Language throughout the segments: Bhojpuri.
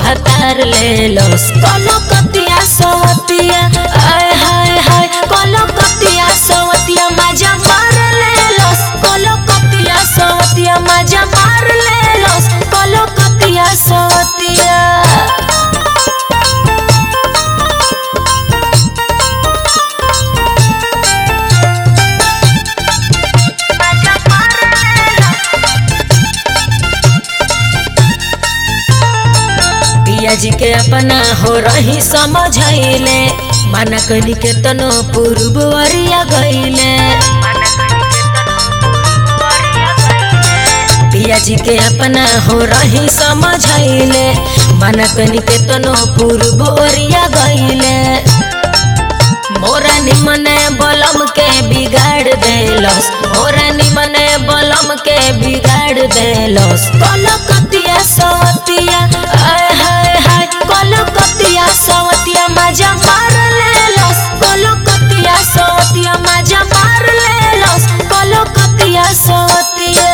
भतार ले लस कलकतिया सवतिया आय हाय हाय कलकतिया सवतिया मजा मार ले लस कलकतिया सवतिया मजा मार ले लस कलकतिया सवतिया। जी के अपना हो रही समझाइले माना कनी के तनो पूर्वरिया गईले पिया जी के अपना हो रही समझाइले माना कनी के तनो पूर्वरिया गईले मोरा निमने बलम के बिगाड़ देलस मोरा निमने बलम के बिगाड़ देलस कलकतिया सवतिया आय हाय हाय कलकतिया सवतिया मजा मार लेलस कलकतिया सवतिया मजा मार लेलस कलकतिया सवतिया।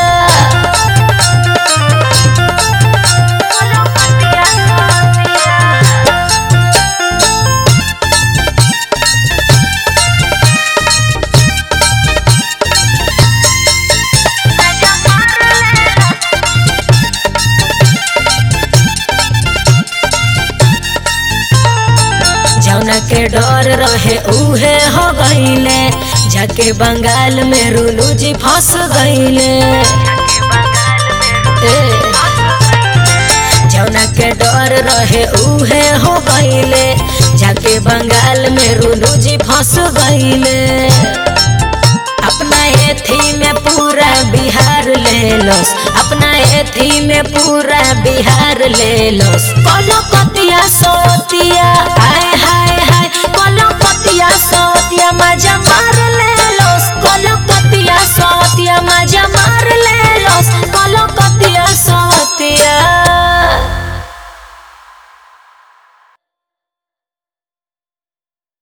जौना के डर रहे उहे हो गईले जाके बंगाल में रुलू जी फंस गईले जौना के डर रहे उहे हो गईले जाके बंगाल में रुलू जी फंस गईले अपना एथी में पूरा बिहार ले लस अपना एथी में पूरा बिहार ले लस कलकतिया सवतिया आय हाय हाय कलकतिया सवतिया मजा मार